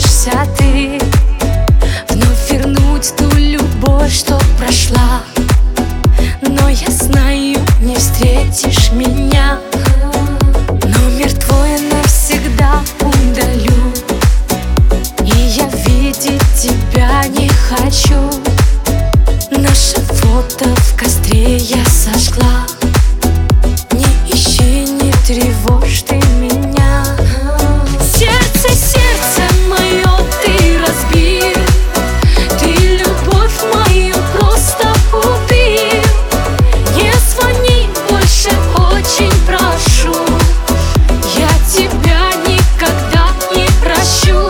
пытаешься ты вновь вернуть ту любовь, что прошла. Но я знаю, не встретишь меня. Номер твой навсегда удалю, и я видеть тебя не хочу. Наше фото в костре я сожгла. Не ищи, не тревожь ты меня. Сердце мое ты разбил, ты любовь мою просто убил. Не звони больше, очень прошу, я тебя никогда не прощу.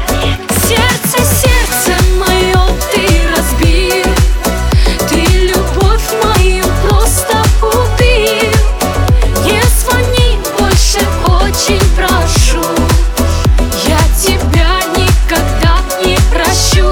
Сердце мое ты разбил, ты любовь мою просто убил. Не звони больше, очень прошу, я тебя никогда не прощу.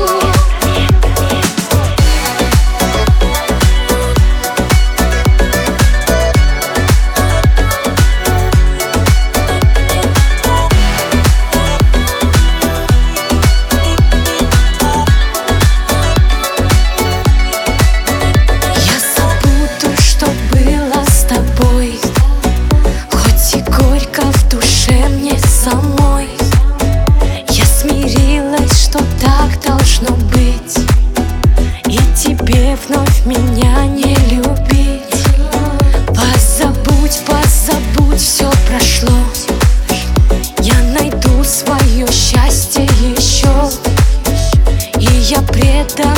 Я забуду, что было с тобой, хоть и горько в душе мне самой. Я смирилась, что так должно быть, и тебе вновь меня не любить. Позабудь, позабудь, все прошло. Я найду свое счастье еще, и я предам